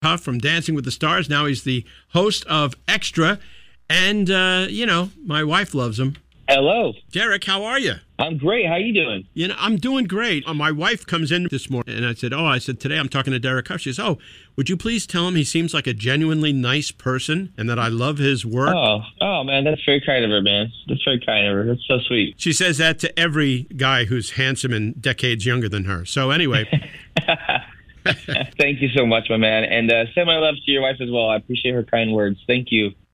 Huff from Dancing with the Stars. Now he's the host of Extra. And, my wife loves him. Hello. Derek, how are you? I'm great. How you doing? I'm doing great. My wife comes in this morning, and I said, today I'm talking to Derek Huff. She says, would you please tell him he seems like a genuinely nice person and that I love his work? Oh, man, that's very kind of her, man. That's very kind of her. That's so sweet. She says that to every guy who's handsome and decades younger than her. So anyway. Thank you so much, my man. And send my love to your wife as well. I appreciate her kind words. Thank you.